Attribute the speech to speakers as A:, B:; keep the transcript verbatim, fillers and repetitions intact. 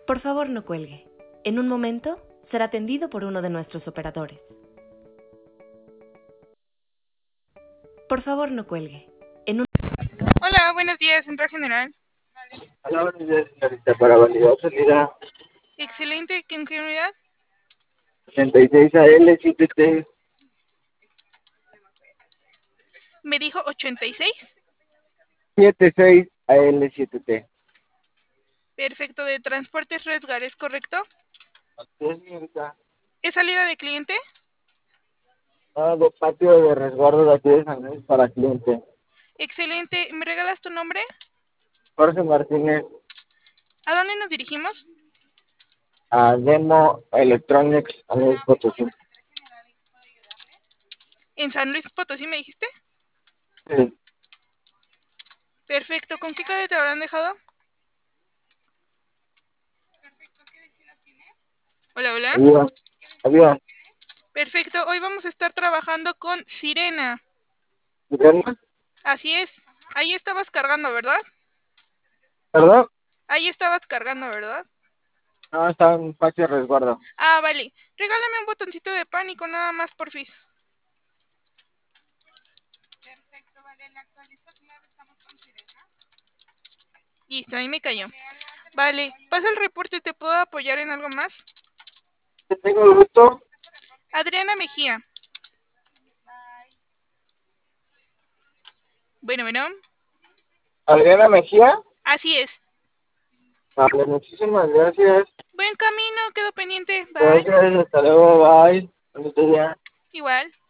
A: Por favor, no cuelgue. En un momento será atendido por uno de nuestros operadores. Por favor, no cuelgue. En un...
B: Hola, buenos días, Central General.
C: Hola, buenos días, señorita. Para validar salida
B: Excelente, ¿en qué unidad?
C: ochenta y seis A L siete T
B: ¿Me dijo ochenta y seis?
C: setenta y seis A L siete T.
B: Perfecto, de Transportes Redgar, ¿es correcto?
C: Sí, señorita.
B: ¿Es salida de cliente?
C: Ah, de patio de resguardo de aquí de San Luis para cliente.
B: Excelente, ¿me regalas tu nombre?
C: Jorge Martínez,
B: ¿A dónde nos dirigimos?
C: a Demo Electronics, a Luis Potosí.
B: ¿En San Luis Potosí me dijiste?
C: Sí.
B: Perfecto, ¿con qué calle te habrán dejado? Hola, hola.
C: Adiós. Adiós.
B: Perfecto, hoy vamos a estar trabajando con Sirena.
C: ¿Sirena?
B: Así es, ahí estabas cargando, ¿verdad?
C: ¿Perdón?
B: Ahí estabas cargando, ¿verdad?
C: No, está en patio de resguardo.
B: Ah, vale. Regálame un botoncito de pánico, nada más, porfis. Perfecto, vale. La actualización la estamos con Sirena. Listo, ahí me cayó. Vale, pasa el reporte, ¿te puedo apoyar en algo más?
C: Tengo el gusto.
B: Adriana Mejía. Bueno, bueno.
C: Adriana Mejía.
B: Así es.
C: Vale, muchísimas gracias.
B: Buen camino, quedo pendiente. Bye.
C: Gracias, hasta luego, bye. Bonito día.
B: Igual.